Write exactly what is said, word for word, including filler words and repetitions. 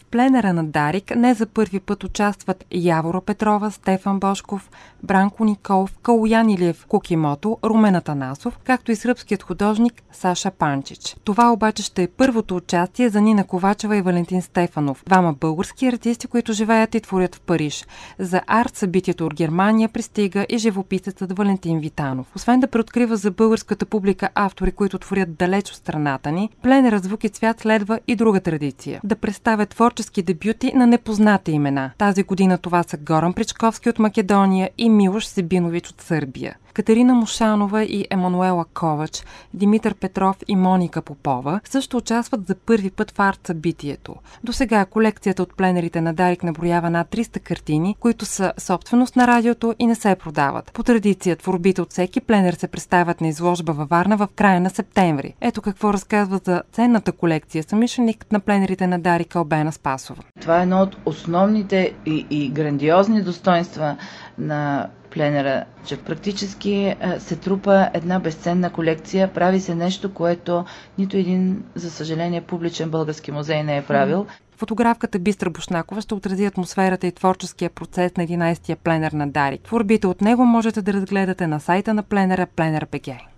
пленера на Дарик не за първи път участват Явора Петрова, Стефан Бошков, Бранко Николов, Калоян Илиев Кукимото, Румен Атанасов, както и сръбският художник Саша Панчич. Това обаче ще е първото участие за Нина Ковачева и Валентин Стефанов, двама български артисти, които живеят и творят в Париж. За арт-събитието от Германия пристига и живописецът Валентин Витанов. Освен да преоткрива за българската публика автори, които творят далеч от страната ни, пленера Звук и цвят следва и друга традиция – да представя творчески дебюти на непознати имена. Тази година това са Горан Причковски от Македония и Милош Себинович от Сърбия. Катерина Мушанова и Емануела Ковач, Димитър Петров и Моника Попова също участват за първи път в арт-събитието. До сега колекцията от пленерите на Дарик наброява над триста картини, които са собственост на радиото и не се продават. По традиция творбите от всеки пленер се представят на изложба във Варна в края на септември. Ето какво разказва за ценната колекция самишленикът на пленерите на Дарик Албена Спасова. Това е едно от основните и, и грандиозни достоинства на пленера, че практически се трупа една безценна колекция, прави се нещо, което нито един, за съжаление, публичен български музей не е правил. Фотографката Бистра Бушнакова ще отрази атмосферата и творческия процес на единайсетия пленер на Дарик. Творбите от него можете да разгледате на сайта на пленера Пленер точка бг.